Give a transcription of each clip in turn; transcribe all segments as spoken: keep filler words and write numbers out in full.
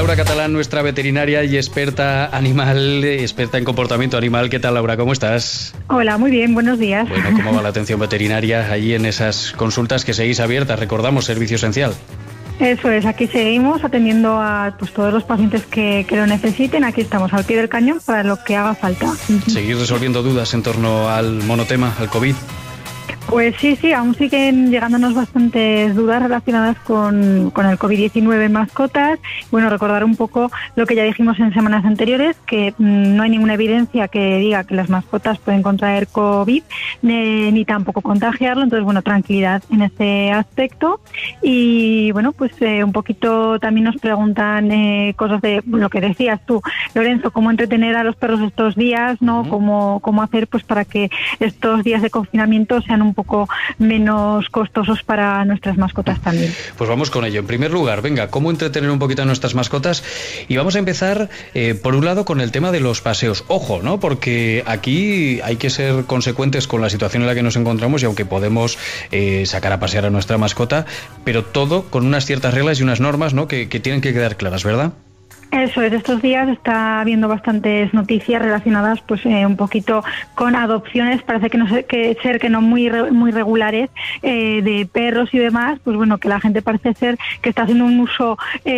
Laura Catalán, nuestra veterinaria y experta animal, experta en comportamiento animal. ¿Qué tal, Laura? ¿Cómo estás? Hola, muy bien, buenos días. Bueno, ¿cómo va la atención veterinaria allí en esas consultas que seguís abiertas? Recordamos, servicio esencial. Eso es, aquí seguimos atendiendo a pues, todos los pacientes que, que lo necesiten. Aquí estamos al pie del cañón para lo que haga falta. ¿Seguís resolviendo dudas en torno al monotema, al COVID? Pues sí, sí, aún siguen llegándonos bastantes dudas relacionadas con, con el COVID diecinueve en mascotas. Bueno, recordar un poco lo que ya dijimos en semanas anteriores, que mmm, no hay ninguna evidencia que diga que las mascotas pueden contraer COVID, ni, ni tampoco contagiarlo. Entonces, bueno, tranquilidad en ese aspecto. Y bueno, pues eh, un poquito también nos preguntan eh, cosas de lo que decías tú, Lorenzo, cómo entretener a los perros estos días, ¿no? Uh-huh. Cómo, cómo hacer pues para que estos días de confinamiento sean un poco menos costosos para nuestras mascotas también. Pues vamos con ello. En primer lugar, venga, ¿cómo entretener un poquito a nuestras mascotas? Y vamos a empezar, eh, por un lado, con el tema de los paseos. Ojo, ¿no? Porque aquí hay que ser consecuentes con la situación en la que nos encontramos y aunque podemos eh, sacar a pasear a nuestra mascota, pero todo con unas ciertas reglas y unas normas, ¿no? Que, que tienen que quedar claras, ¿verdad? Eso es, estos días está habiendo bastantes noticias relacionadas pues eh, un poquito con adopciones, parece que no sé, que ser que no muy muy regulares eh, de perros y demás, pues bueno, que la gente parece ser que está haciendo un uso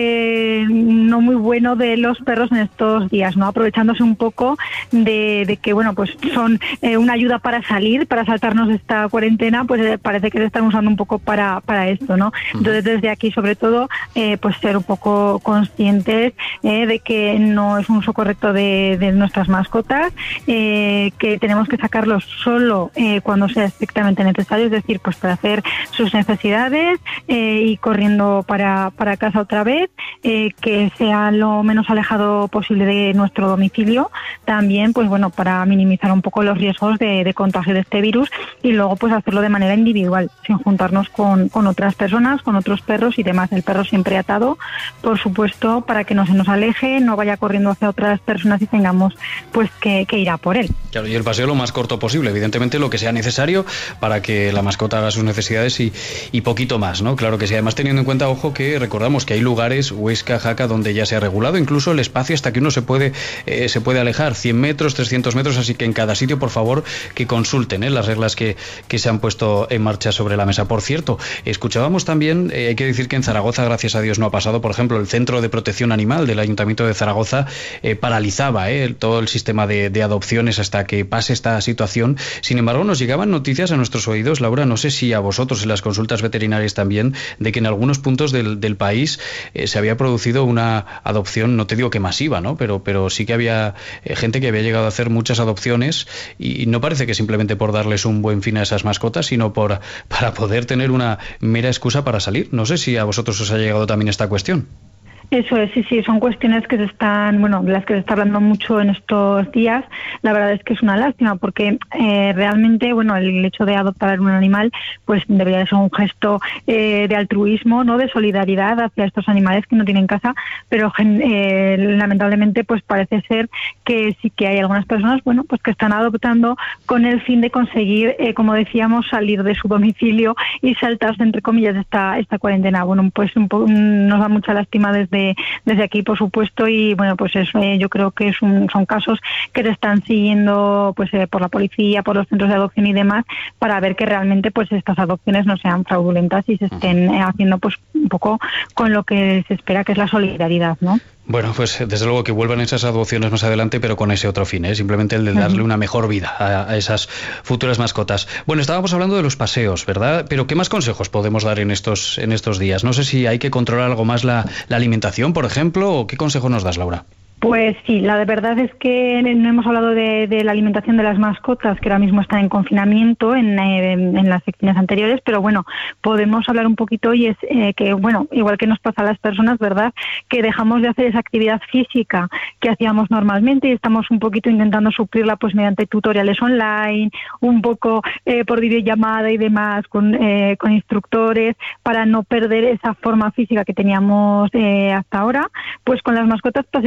eh, no muy bueno de los perros en estos días, ¿no? Aprovechándose un poco de, de que bueno, pues son eh, una ayuda para salir, para saltarnos esta cuarentena, pues eh, parece que se están usando un poco para, para esto, ¿no? Entonces desde aquí sobre todo eh, pues ser un poco conscientes Eh, de que no es un uso correcto de, de nuestras mascotas, eh, que tenemos que sacarlos solo eh, cuando sea estrictamente necesario, es decir, pues para hacer sus necesidades eh, y corriendo para, para casa otra vez, eh, que sea lo menos alejado posible de nuestro domicilio, también pues bueno, para minimizar un poco los riesgos de, de contagio de este virus y luego pues hacerlo de manera individual, sin juntarnos con, con otras personas, con otros perros y demás. El perro siempre atado, por supuesto, para que no se nos aleje, no vaya corriendo hacia otras personas y tengamos pues que, que ir a por él. Claro, y el paseo lo más corto posible, evidentemente lo que sea necesario para que la mascota haga sus necesidades y, y poquito más, ¿no? Claro que sí, además teniendo en cuenta, ojo, que recordamos que hay lugares, Huesca, Jaca, donde ya se ha regulado incluso el espacio hasta que uno se puede eh, se puede alejar, cien metros, trescientos metros, así que en cada sitio, por favor, que consulten ¿eh? las reglas que, que se han puesto en marcha sobre la mesa. Por cierto, escuchábamos también, eh, hay que decir que en Zaragoza, gracias a Dios, no ha pasado, por ejemplo, el Centro de Protección Animal del Ayuntamiento de Zaragoza eh, paralizaba eh, todo el sistema de, de adopciones hasta que pase esta situación. Sin embargo, nos llegaban noticias a nuestros oídos, Laura, no sé si a vosotros en las consultas veterinarias también, de que en algunos puntos del, del país eh, se había producido una adopción, no te digo que masiva, ¿no? Pero, pero sí que había eh, gente que había llegado a hacer muchas adopciones y, y no parece que simplemente por darles un buen fin a esas mascotas, sino por para poder tener una mera excusa para salir. No sé si a vosotros os ha llegado también esta cuestión. Eso es, sí, sí, son cuestiones que se están, bueno, de las que se está hablando mucho en estos días. La verdad es que es una lástima porque eh, realmente, bueno, el hecho de adoptar un animal, pues debería de ser un gesto eh, de altruismo, ¿no? De solidaridad hacia estos animales que no tienen casa, pero eh, lamentablemente, pues parece ser que sí que hay algunas personas, bueno, pues que están adoptando con el fin de conseguir, eh, como decíamos, salir de su domicilio y saltarse, entre comillas, esta esta cuarentena. Bueno, pues un poco, nos da mucha lástima desde desde aquí, por supuesto, y bueno, pues eso, eh, yo creo que es un, son casos que se están siguiendo pues eh, por la policía, por los centros de adopción y demás, para ver que realmente pues estas adopciones no sean fraudulentas y se estén eh, haciendo pues un poco con lo que se espera, que es la solidaridad, ¿no? Bueno, pues desde luego que vuelvan esas adopciones más adelante, pero con ese otro fin, ¿eh? Simplemente el de darle una mejor vida a, a esas futuras mascotas. Bueno, estábamos hablando de los paseos, ¿verdad? Pero ¿qué más consejos podemos dar en estos en estos días? No sé si hay que controlar algo más la, la alimentación, por ejemplo, o ¿qué consejo nos das, Laura? Pues sí, la verdad es que no hemos hablado de, de la alimentación de las mascotas, que ahora mismo están en confinamiento en, en, en las secciones anteriores, pero bueno, podemos hablar un poquito y es eh, que, bueno, igual que nos pasa a las personas, ¿verdad?, que dejamos de hacer esa actividad física que hacíamos normalmente y estamos un poquito intentando suplirla pues mediante tutoriales online, un poco eh, por videollamada y demás, con, eh, con instructores, para no perder esa forma física que teníamos eh, hasta ahora. Pues con las mascotas pasaría un poco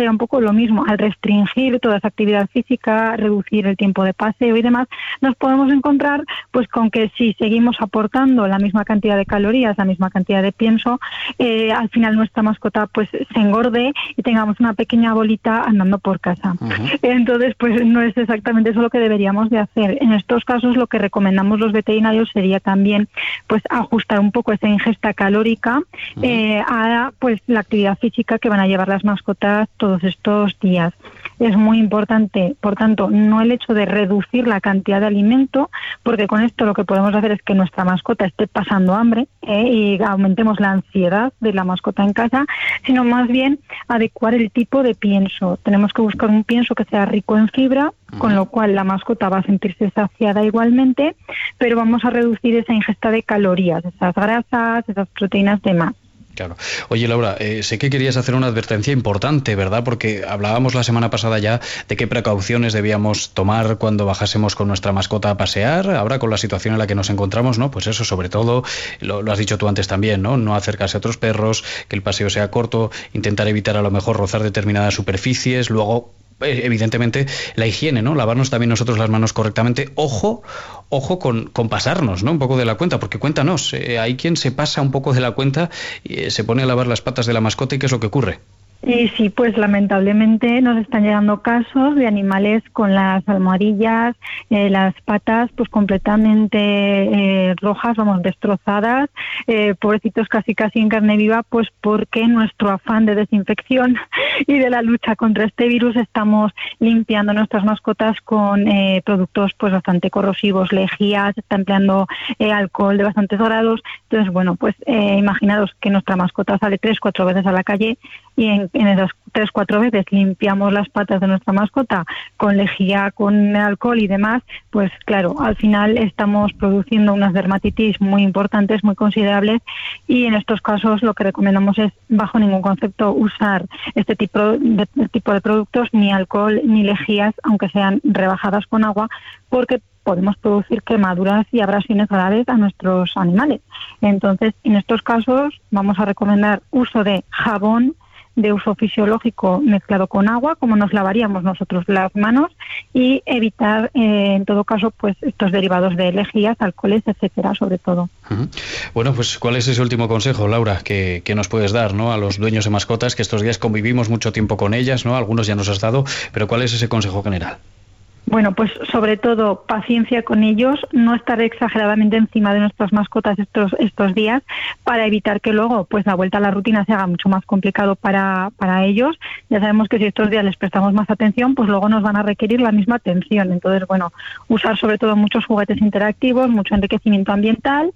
lo mismo, al restringir toda esa actividad física, reducir el tiempo de paseo y demás, nos podemos encontrar pues con que si seguimos aportando la misma cantidad de calorías, la misma cantidad de pienso, eh, al final nuestra mascota pues se engorde y tengamos una pequeña bolita andando por casa. Uh-huh. Entonces, pues no es exactamente eso lo que deberíamos de hacer. En estos casos, lo que recomendamos los veterinarios sería también pues ajustar un poco esa ingesta calórica uh-huh. eh, a pues la actividad física que van a llevar las mascotas todos estos días. Es muy importante, por tanto, no el hecho de reducir la cantidad de alimento, porque con esto lo que podemos hacer es que nuestra mascota esté pasando hambre eh, y aumentemos la ansiedad de la mascota en casa, sino más bien adecuar el tipo de pienso. Tenemos que buscar un pienso que sea rico en fibra, con lo cual la mascota va a sentirse saciada igualmente, pero vamos a reducir esa ingesta de calorías, esas grasas, esas proteínas de más. Claro. Oye, Laura, eh, sé que querías hacer una advertencia importante, ¿verdad? Porque hablábamos la semana pasada ya de qué precauciones debíamos tomar cuando bajásemos con nuestra mascota a pasear. Ahora, con la situación en la que nos encontramos, ¿no? Pues eso, sobre todo, lo, lo has dicho tú antes también, ¿no? No acercarse a otros perros, que el paseo sea corto, intentar evitar a lo mejor rozar determinadas superficies, luego evidentemente la higiene, ¿no? Lavarnos también nosotros las manos correctamente. Ojo, ojo con, con pasarnos, ¿no? Un poco de la cuenta, porque cuéntanos, eh, hay quien se pasa un poco de la cuenta y eh, se pone a lavar las patas de la mascota, ¿y qué es lo que ocurre? Y sí, pues lamentablemente nos están llegando casos de animales con las almohadillas, eh, las patas pues completamente eh, rojas, vamos, destrozadas, eh, pobrecitos casi casi en carne viva, pues porque nuestro afán de desinfección y de la lucha contra este virus estamos limpiando nuestras mascotas con eh, productos pues bastante corrosivos, lejías, se está empleando eh, alcohol de bastantes grados. Entonces, bueno, pues eh, imaginaros que nuestra mascota sale tres, cuatro veces a la calle y en, en esas tres, cuatro veces limpiamos las patas de nuestra mascota con lejía, con alcohol y demás, pues claro, al final estamos produciendo unas dermatitis muy importantes, muy considerables, y en estos casos lo que recomendamos es, bajo ningún concepto, usar este tipo de, de, tipo de productos, ni alcohol ni lejías, aunque sean rebajadas con agua, porque podemos producir quemaduras y abrasiones graves a nuestros animales. Entonces, en estos casos vamos a recomendar uso de jabón de uso fisiológico mezclado con agua, como nos lavaríamos nosotros las manos, y evitar, eh, en todo caso, pues estos derivados de lejías, alcoholes, etcétera, sobre todo. Uh-huh. Bueno, pues ¿cuál es ese último consejo, Laura, que, que nos puedes dar, ¿no? A los dueños de mascotas, que estos días convivimos mucho tiempo con ellas, ¿no? Algunos ya nos has dado, pero ¿cuál es ese consejo general? Bueno, pues sobre todo paciencia con ellos, no estar exageradamente encima de nuestras mascotas estos estos días para evitar que luego pues la vuelta a la rutina se haga mucho más complicado para, para ellos. Ya sabemos que si estos días les prestamos más atención, pues luego nos van a requerir la misma atención. Entonces, bueno, usar sobre todo muchos juguetes interactivos, mucho enriquecimiento ambiental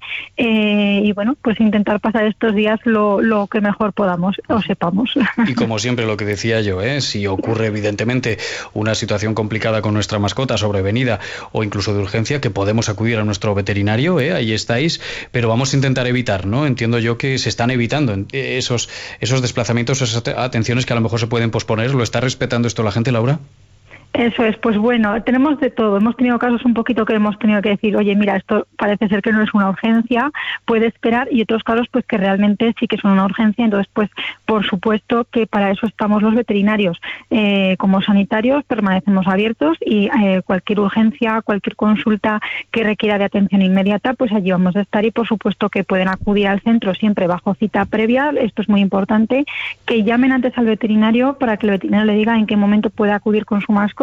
eh, y bueno, pues intentar pasar estos días lo, lo que mejor podamos o sepamos. Y como siempre lo que decía yo, ¿eh? Si ocurre evidentemente una situación complicada con nuestra mascota sobrevenida o incluso de urgencia, que podemos acudir a nuestro veterinario, ¿eh? Ahí estáis, pero vamos a intentar evitar, ¿no? Entiendo yo que se están evitando esos, esos desplazamientos, esas atenciones que a lo mejor se pueden posponer. ¿Lo está respetando esto la gente, Laura? Eso es, pues bueno, tenemos de todo. Hemos tenido casos un poquito que hemos tenido que decir, oye, mira, esto parece ser que no es una urgencia, puede esperar, y otros casos pues que realmente sí que son una urgencia. Entonces, pues por supuesto que para eso estamos los veterinarios. Eh, como sanitarios permanecemos abiertos y eh, cualquier urgencia, cualquier consulta que requiera de atención inmediata, pues allí vamos a estar, y por supuesto que pueden acudir al centro siempre bajo cita previa. Esto es muy importante, que llamen antes al veterinario para que el veterinario le diga en qué momento puede acudir con su mascota,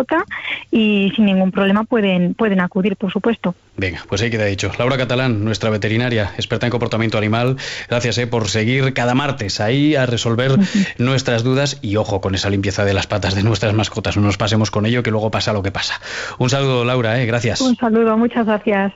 y sin ningún problema pueden pueden acudir, por supuesto. Venga, pues ahí queda dicho. Laura Catalán, nuestra veterinaria, experta en comportamiento animal, gracias eh, por seguir cada martes ahí a resolver uh-huh. nuestras dudas, y ojo con esa limpieza de las patas de nuestras mascotas, no nos pasemos con ello, que luego pasa lo que pasa. Un saludo, Laura, eh, gracias. Un saludo, muchas gracias.